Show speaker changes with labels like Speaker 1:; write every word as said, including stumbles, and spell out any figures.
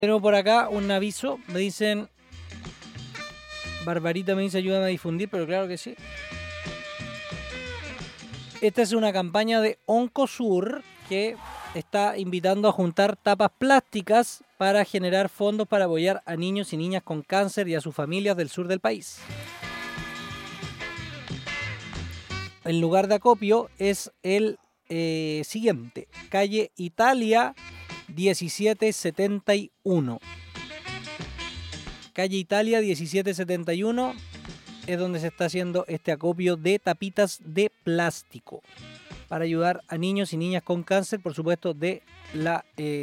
Speaker 1: Tenemos por acá un aviso, me dicen, Barbarita me dice ayúdame a difundir, pero claro que sí. Esta es una campaña de Oncosur que está invitando a juntar tapas plásticas para generar fondos para apoyar a niños y niñas con cáncer y a sus familias del sur del país. El lugar de acopio es el eh, siguiente, calle Italia diecisiete setenta y uno. Calle Italia diecisiete setenta y uno es donde se está haciendo este acopio de tapitas de plástico para ayudar a niños y niñas con cáncer, por supuesto, de la... Eh,